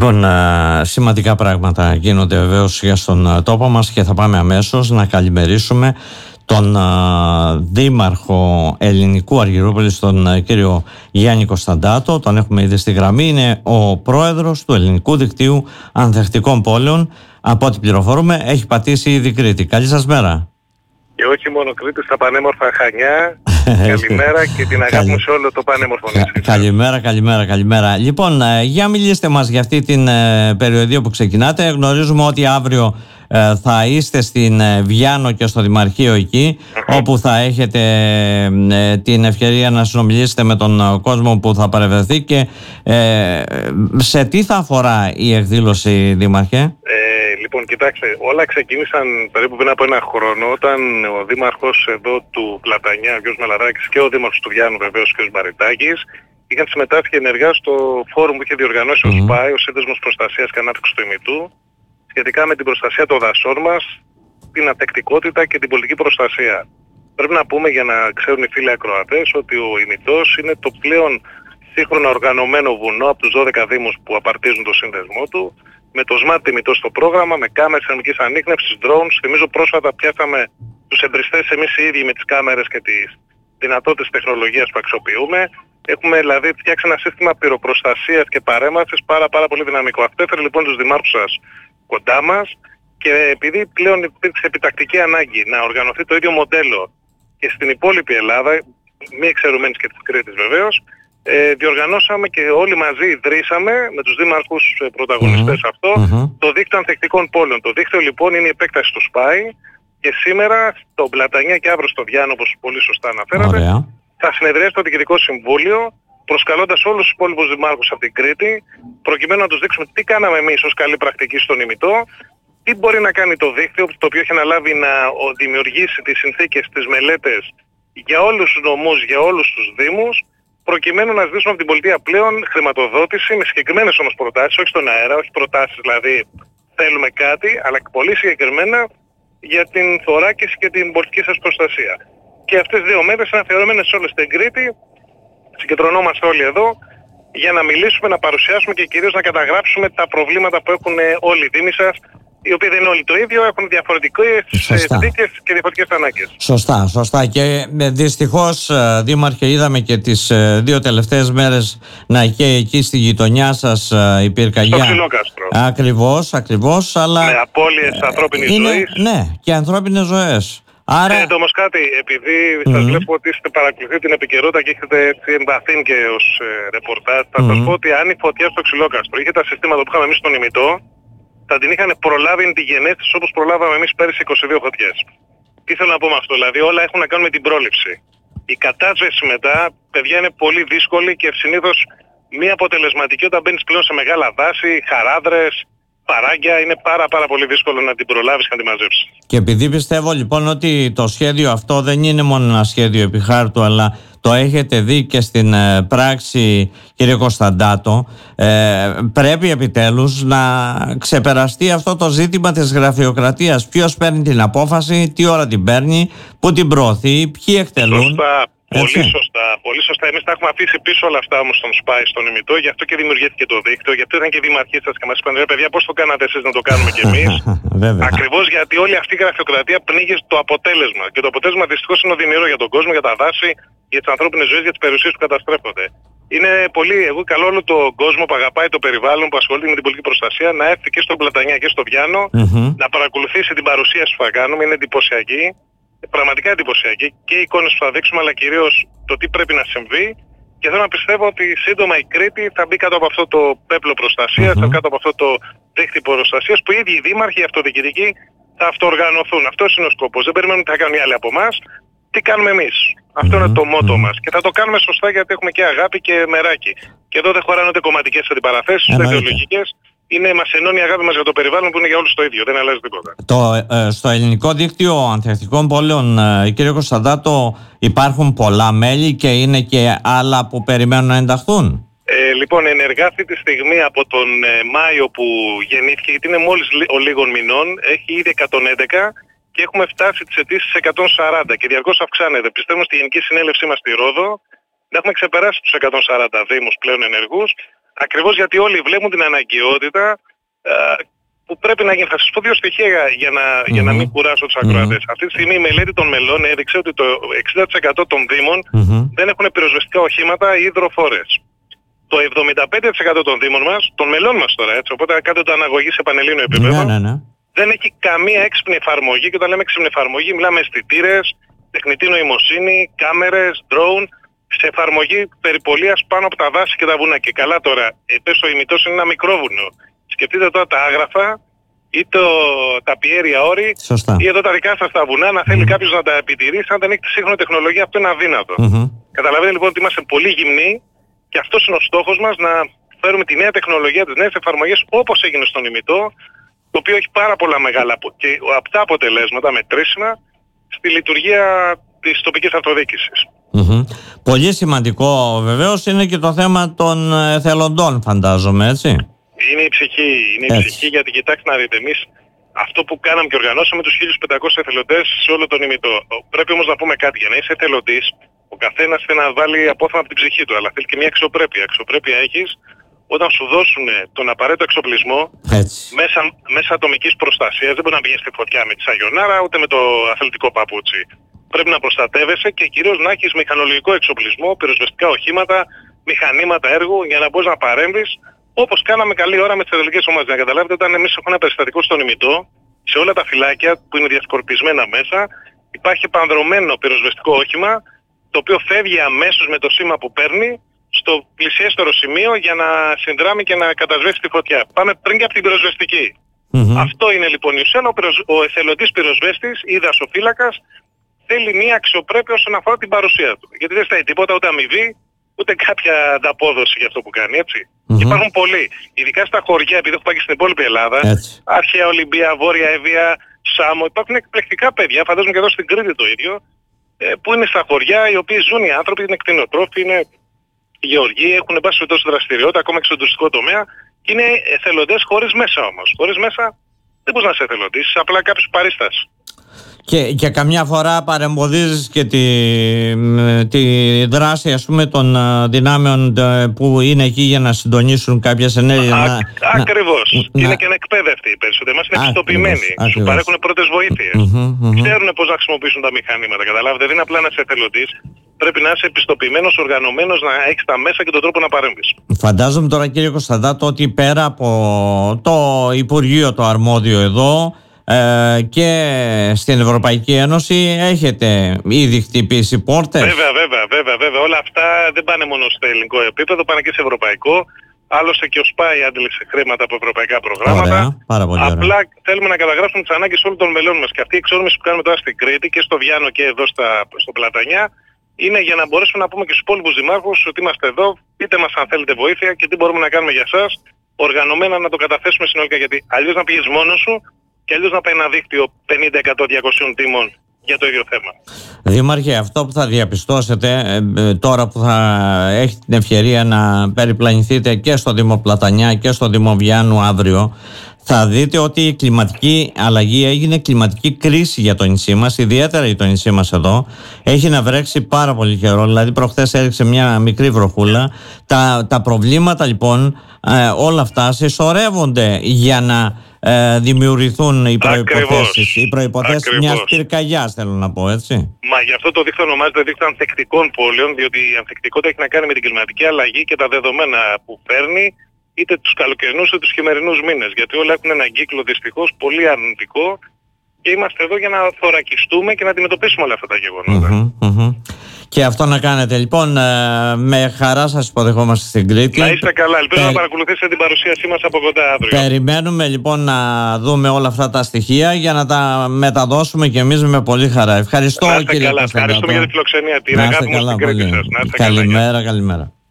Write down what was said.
Λοιπόν, σημαντικά πράγματα γίνονται βεβαίως για στον τόπο μας και θα πάμε αμέσως να καλημερίσουμε τον Δήμαρχο Ελληνικού Αργυρούπολης, τον κύριο Γιάννη Κωνσταντάτο. Τον έχουμε ήδη στη γραμμή. Είναι ο πρόεδρος του Ελληνικού Δικτύου Ανθεκτικών Πόλεων. Από ό,τι πληροφορούμε, έχει πατήσει ήδη Κρήτη. Καλή σας μέρα. Και όχι μόνο Κρήτη, στα πανέμορφα Χανιά. Καλημέρα και την αγάπη μου σε όλο το πανέμορφο νησί. Καλημέρα. Λοιπόν, για μιλήστε μας για αυτή την περιοδία που ξεκινάτε. Γνωρίζουμε ότι αύριο θα είστε στην Βιάνο και στο Δημαρχείο εκεί, όπου θα έχετε την ευκαιρία να συνομιλήσετε με τον κόσμο που θα παρευρεθεί. Και σε τι θα αφορά η εκδήλωση, Δήμαρχε? Λοιπόν, κοιτάξτε, όλα ξεκίνησαν περίπου πριν από ένα χρόνο, όταν ο Δήμαρχος εδώ του Πλατανιά, ο κ. Μελαράκης, και ο Δήμαρχος του Βιάνου, βεβαίως, ο κ. Μπαριτάκης, είχαν συμμετάσχει ενεργά στο φόρουμ που είχε διοργανώσει ο ΣΠΑΙ, ο Σύνδεσμος Προστασίας και Ανάπτυξης του Ημιτού, σχετικά με την προστασία των δασών μας, την ανθεκτικότητα και την πολιτική προστασία. Πρέπει να πούμε, για να ξέρουν οι φίλοι ακροατές, ότι ο Ημιτός είναι το πλέον σύγχρονα οργανωμένο βουνό από τους 12 δήμους που απαρτίζουν το σύνδεσμό του, με το Smart Ημιτό στο πρόγραμμα, με κάμερες θερμικής ανίχνευσης, drones. Θυμίζω πρόσφατα πιάσαμε τους εμπριστές εμείς οι ίδιοι με τις κάμερες και τις δυνατότητες τεχνολογίας που αξιοποιούμε. Έχουμε δηλαδή φτιάξει ένα σύστημα πυροπροστασίας και παρέμβασης πάρα πολύ δυναμικό. Αυτό έφερε λοιπόν τους δημάρχους σας κοντά μας, και επειδή πλέον υπήρξε επιτακτική ανάγκη να οργανωθεί το ίδιο μοντέλο και στην υπόλοιπη Ελλάδα, μη εξαιρουμένης και της Κρήτης βεβαίως, διοργανώσαμε και όλοι μαζί ιδρύσαμε με τους δήμαρχους πρωταγωνιστές αυτό το δίκτυο ανθεκτικών πόλεων. Το δίκτυο λοιπόν είναι η επέκταση του ΣΠΑΙ, και σήμερα στο Πλατανιά και αύριο στο Βιάνο, όπως πολύ σωστά αναφέρατε, θα συνεδριάσει το Διοικητικό Συμβούλιο, προσκαλώντας όλους τους υπόλοιπους δημάρχους από την Κρήτη, προκειμένου να τους δείξουμε τι κάναμε εμείς ως καλή πρακτική στον Ημιτό, τι μπορεί να κάνει το δίκτυο, το οποίο έχει αναλάβει να δημιουργήσει τις συνθήκες, τις μελέτες για όλους τους νομούς, για όλους τους δήμους, προκειμένου να ζητήσουμε από την πολιτεία πλέον χρηματοδότηση με συγκεκριμένες όμως προτάσεις, όχι στον αέρα, όχι προτάσεις δηλαδή θέλουμε κάτι, αλλά πολύ συγκεκριμένα για την θωράκιση και την πολιτική σας προστασία. Και αυτές τις 2 μέρες είναι αφιερωμένες όλες στην Κρήτη. Συγκεντρωνόμαστε όλοι εδώ για να μιλήσουμε, να παρουσιάσουμε και κυρίως να καταγράψουμε τα προβλήματα που έχουν όλοι οι δήμοι σας, οι οποίοι δεν είναι όλοι το ίδιο, έχουν διαφορετικές συνθήκες και διαφορετικές ανάγκες. Σωστά. Και δυστυχώς, Δήμαρχε, είδαμε και τις 2 τελευταίες μέρες να καίει εκεί στη γειτονιά σας η πυρκαγιά. Στο Ξυλόκαστρο. Ακριβώς, αλλά... Με απώλειες ανθρώπινης ζωής. Ναι, και ανθρώπινες ζωές. Άρα... Όμως κάτι, επειδή σας βλέπω ότι παρακολουθείτε την επικαιρότητα και έχετε εμβαθύνει και ως ρεπορτάζ, θα σας πω ότι αν η φωτιά στο Ξυλόκαστρο είχε τα συστήματα που είχαμε εμείς στον Ημιτό, θα την είχαν προλάβει τη γενέθλιση όπως προλάβαμε εμείς πέρυσι 22 φωτιές. Τι θέλω να πω με αυτό? Δηλαδή όλα έχουν να κάνουν με την πρόληψη. Η κατάσβεση μετά, παιδιά, είναι πολύ δύσκολη και συνήθως μη αποτελεσματική όταν μπαίνεις πλέον σε μεγάλα δάση, χαράδρες, παράγκια. Είναι πάρα πολύ δύσκολο να την προλάβεις και να την μαζέψεις. Και επειδή πιστεύω λοιπόν ότι το σχέδιο αυτό δεν είναι μόνο ένα σχέδιο επί χάρτου, αλλά το έχετε δει και στην πράξη, κύριε Κωνσταντάτο, πρέπει επιτέλους να ξεπεραστεί αυτό το ζήτημα της γραφειοκρατίας. Ποιος παίρνει την απόφαση, τι ώρα την παίρνει, πού την προωθεί, ποιοι εκτελούν. Πολύ σωστά. Εμείς τα έχουμε αφήσει πίσω όλα αυτά όμως στον ΣΠΑΙ, στον Ημιτό, γι' αυτό και δημιουργήθηκε το δίκτυο, γι' αυτό ήταν και οι δημαρχοί σας και μας είπαν: ρε παιδιά, πώς το κάνατε εσείς να το κάνουμε κι εμείς? Ακριβώς γιατί όλη αυτή η γραφειοκρατία πνίγει το αποτέλεσμα. Και το αποτέλεσμα δυστυχώς είναι οδυνηρό για τον κόσμο, για τα δάση, για τις ανθρώπινες ζωές, για τις περιουσίες που καταστρέφονται. Είναι πολύ, εγώ καλώ όλο τον κόσμο που αγαπάει το περιβάλλον, που ασχολείται με την πολιτική προστασία, να έρθει και στον Πλατανιά και στο Βιάνο, να παρακολουθήσει την παρουσίαση που θα κάνουμε. Είναι εντυπωσιακή. Πραγματικά εντυπωσιακή, και οι εικόνες που θα δείξουμε, αλλά κυρίως το τι πρέπει να συμβεί. Και θέλω να πιστεύω ότι σύντομα η Κρήτη θα μπει κάτω από αυτό το πέπλο προστασίας, κάτω από αυτό το δίκτυο προστασίας, που οι ίδιοι οι δήμαρχοι, οι αυτοδιοικητικοί θα αυτοοργανωθούν. Αυτός είναι ο σκοπός. Δεν περιμένουμε τι θα κάνουν οι άλλοι από εμάς. Τι κάνουμε εμείς? Αυτό είναι το μότο μας. Και θα το κάνουμε σωστά, γιατί έχουμε και αγάπη και μεράκι. Και εδώ δεν χωράνε ούτε κομματικές αντιπαραθέσεις, ούτε ιδεολογικές. Μας ενώνει η αγάπη μας για το περιβάλλον, που είναι για όλους το ίδιο, δεν αλλάζει τίποτα. Στο ελληνικό δίκτυο ανθεκτικών πόλεων, κύριε Κωνσταντάτο, υπάρχουν πολλά μέλη και είναι και άλλα που περιμένουν να ενταχθούν? Λοιπόν, ενεργά αυτή τη στιγμή από τον Μάιο που γεννήθηκε, γιατί είναι μόλις λίγων μηνών, έχει ήδη 111 και έχουμε φτάσει τις αιτήσεις 140 και διαρκώς αυξάνεται. Πιστεύουμε στη Γενική Συνέλευσή μας στη Ρόδο να έχουμε ξεπεράσει τους 140 δήμους πλέον ενεργούς, Ακριβώς γιατί όλοι βλέπουν την αναγκαιότητα που πρέπει να γίνει. Θα σας πω δύο στοιχεία για να μην κουράσω τους ακροατές. Αυτή τη στιγμή η μελέτη των μελών έδειξε ότι το 60% των δήμων δεν έχουν πυροσβεστικά οχήματα ή υδροφόρες. Το 75% των δήμων μας, των μελών μας τώρα, έτσι, οπότε κάντε το αναγωγή σε πανελλήνιο επίπεδο, δεν έχει καμία έξυπνη εφαρμογή. Και όταν λέμε έξυπνη εφαρμογή, μιλάμε αισθητήρες, τεχνητή νοημοσύνη, κάμερες, drone, σε εφαρμογή περιπολίας πάνω από τα δάση και τα βουνά. Και καλά τώρα, πες ο ημιτός είναι ένα μικρό βουνό. Σκεφτείτε τώρα τα άγραφα ή τα πιέρια όρη ή εδώ τα δικά σας τα βουνά, να θέλει κάποιος να τα επιτηρήσει, αν δεν έχει τη σύγχρονη τεχνολογία, αυτό είναι αδύνατο. Καταλαβαίνετε λοιπόν ότι είμαστε πολύ γυμνοί και αυτός είναι ο στόχος μας, να φέρουμε τη νέα τεχνολογία, τις νέες εφαρμογές όπως έγινε στον ημιτό, το οποίο έχει πάρα πολλά μεγάλα και απτά αποτελέσματα μετρήσιμα στη λειτουργία της τοπικής αυτοδιοίκησης. Πολύ σημαντικό βεβαίως είναι και το θέμα των εθελοντών, φαντάζομαι, έτσι. Είναι η ψυχή, γιατί κοιτάξτε να δείτε, εμείς αυτό που κάναμε και οργανώσαμε τους 1.500 εθελοντές σε όλο τον ημιτό. Πρέπει όμως να πούμε κάτι, για να είσαι εθελοντής, ο καθένας θέλει να βάλει απόθεμα από την ψυχή του, αλλά θέλει και μια αξιοπρέπεια. Αξιοπρέπεια έχεις όταν σου δώσουν τον απαραίτητο εξοπλισμό μέσα ατομικής προστασίας. Δεν μπορεί να πηγαίνεις στη φωτιά με τη σαγιονάρα ούτε με το αθλητικό παπούτσι. Πρέπει να προστατεύεσαι και κυρίως να έχεις μηχανολογικό εξοπλισμό, πυροσβεστικά οχήματα, μηχανήματα έργου για να μπορείς να παρέμβεις, όπως κάναμε καλή ώρα με τις εθελοντικές ομάδες. Να καταλάβετε, όταν εμείς έχουμε ένα περιστατικό στον ημιτό, σε όλα τα φυλάκια που είναι διασκορπισμένα μέσα, υπάρχει πανδρωμένο πυροσβεστικό όχημα, το οποίο φεύγει αμέσως με το σήμα που παίρνει στο πλησιέστερο σημείο για να συνδράμει και να κατασβέσει τη φωτιά. Πάμε πριν και από την πυροσβεστική. Αυτό είναι λοιπόν η ουσία. Ο εθελοντής πυροσβέστης ή δασοφύλακας θέλει μια αξιοπρέπεια όσον αφορά την παρουσία του. Γιατί δεν στάει τίποτα, ούτε αμοιβή, ούτε κάποια ανταπόδοση για αυτό που κάνει, έτσι. Και υπάρχουν πολλοί, ειδικά στα χωριά, επειδή έχω πάει και στην υπόλοιπη Ελλάδα, Αρχαία Ολυμπία, Βόρεια Εύβοια, Σάμο, υπάρχουν εκπληκτικά παιδιά, φαντάζομαι και εδώ στην Κρήτη το ίδιο, που είναι στα χωριά, οι οποίοι ζουν οι άνθρωποι, είναι κτηνοτρόφοι, είναι γεωργοί, έχουν πάση σε τόση δραστηριότητα, ακόμα και στον τουριστικό τομέα, και είναι εθελοντές χωρίς μέσα όμως. Χωρίς μέσα δεν μπορείς να είσαι εθελοντής, απλά κάποιος παρίσταση. Και καμιά φορά παρεμποδίζεις και τη δράση, ας πούμε, των δυνάμεων που είναι εκεί για να συντονίσουν κάποιες ενέργειες. Ακριβώς. Είναι και εκπαίδευτοι οι περισσότεροι. Μας είναι πιστοποιημένοι. Σου παρέχουν πρώτες βοήθειες. Ξέρουν πώς να χρησιμοποιήσουν τα μηχανήματα. Καταλάβετε, δεν είναι απλά να είσαι εθελοντής. Πρέπει να είσαι πιστοποιημένος, οργανωμένος, να έχεις τα μέσα και τον τρόπο να παρέμβεις. Φαντάζομαι τώρα, κύριε Κωνσταντάτο, ότι πέρα από το Υπουργείο το αρμόδιο εδώ, και στην Ευρωπαϊκή Ένωση έχετε ήδη χτυπήσει πόρτες. Βέβαια. Όλα αυτά δεν πάνε μόνο στο ελληνικό επίπεδο, πάνε και σε ευρωπαϊκό. Άλλωστε και ο ΣΠΑΙ άντλησε χρήματα από ευρωπαϊκά προγράμματα. Πάρα πολύ ωραία. Απλά θέλουμε να καταγράψουμε τις ανάγκες όλων των μελών μας. Και αυτή η εξόρμηση που κάνουμε τώρα στην Κρήτη και στο Βιάνο και εδώ στο Πλατανιά είναι για να μπορέσουμε να πούμε και στους υπόλοιπους δημάρχους ότι είμαστε εδώ, πείτε μας αν θέλετε βοήθεια και τι μπορούμε να κάνουμε για εσάς, οργανωμένα να το καταθέσουμε συνολικά. Γιατί αλλιώς να πηγείς μόνος σου και αλλιώς να πάει ένα δίκτυο 50, 100, 200 τίμων για το ίδιο θέμα. Δήμαρχε, αυτό που θα διαπιστώσετε τώρα που θα έχει την ευκαιρία να περιπλανηθείτε και στο Δήμο Πλατανιά και στο Δήμο Βιάνου αύριο, θα δείτε ότι η κλιματική αλλαγή έγινε κλιματική κρίση για το νησί μας, ιδιαίτερα για το νησί μας εδώ. Έχει να βρέξει πάρα πολύ καιρό, δηλαδή προχθές έριξε μια μικρή βροχούλα. Τα προβλήματα λοιπόν όλα αυτά συσσωρεύονται για να δημιουργηθούν οι προϋποθέσεις μιας πυρκαγιάς, θέλω να πω, έτσι. Μα γι' αυτό το δίκτυο ονομάζεται δίκτυο ανθεκτικών πόλεων, διότι η ανθεκτικότητα έχει να κάνει με την κλιματική αλλαγή και τα δεδομένα που παίρνει είτε τους καλοκαιρινούς είτε τους χειμερινούς μήνες. Γιατί όλα έχουν έναν κύκλο δυστυχώς πολύ αρνητικό και είμαστε εδώ για να θωρακιστούμε και να αντιμετωπίσουμε όλα αυτά τα γεγονότα. Και αυτό να κάνετε λοιπόν. Με χαρά σας υποδεχόμαστε στην Κρήτη. Να είστε καλά. Ελπίζω να παρακολουθήσετε την παρουσίασή μας από κοντά αύριο. Περιμένουμε λοιπόν να δούμε όλα αυτά τα στοιχεία για να τα μεταδώσουμε και εμείς με πολύ χαρά. Ευχαριστώ, κύριε Κωνσταντάτο. Ευχαριστούμε για τη φιλοξενία. Την αγάπη μου στην Κρήτη σας. Καλημέρα.